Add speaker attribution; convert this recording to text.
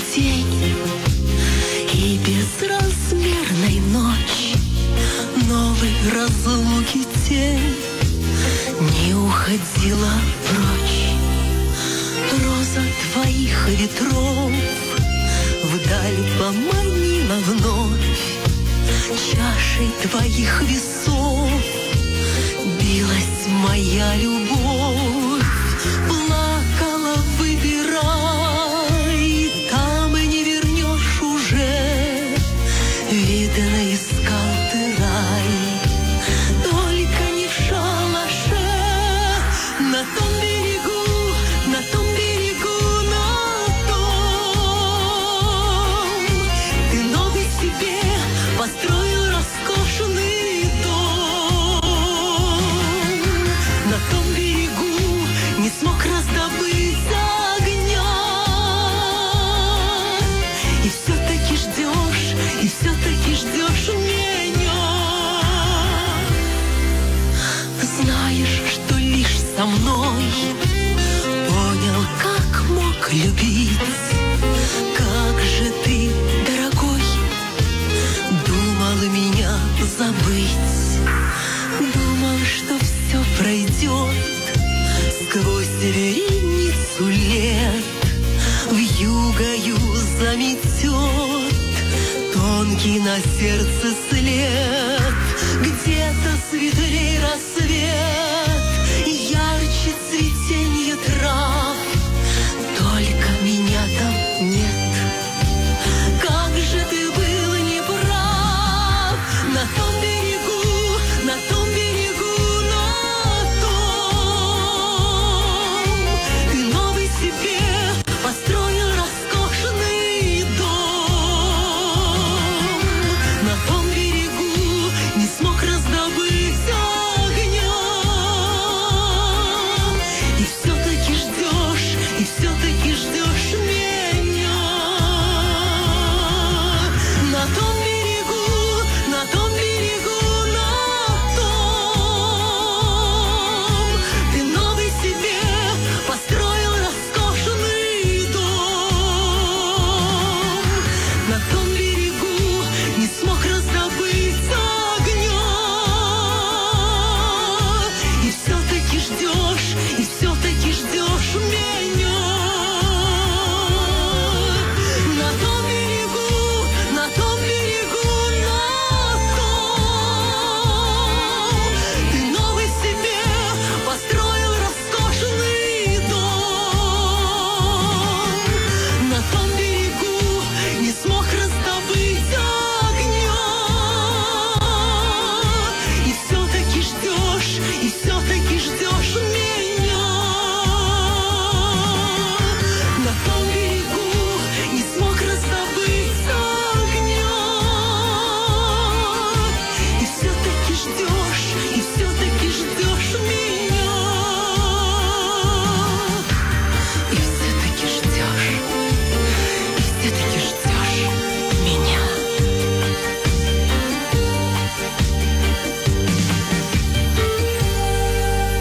Speaker 1: тень и безразмерной ночь, новой разлуки тень не уходила прочь. Роза твоих ветров вдаль поманила вновь, чашей твоих весов билась моя любовь. Плакала, выбирай, там и не вернешь уже, видно, искал ты рай, только не в шалаше. На том берегу, на том берегу, на том ты новый себе построил роскошный дом. На том берегу не смог раздобыть огня, и все-таки ждешь меня. Знаешь, что лишь со мной понял, как мог любить. Как же ты, дорогой, думал меня забыть. Думал, что все пройдет сквозь вереницу лет, вьюгою заметет тонкий на сердце след. Где-то светлей рассвет,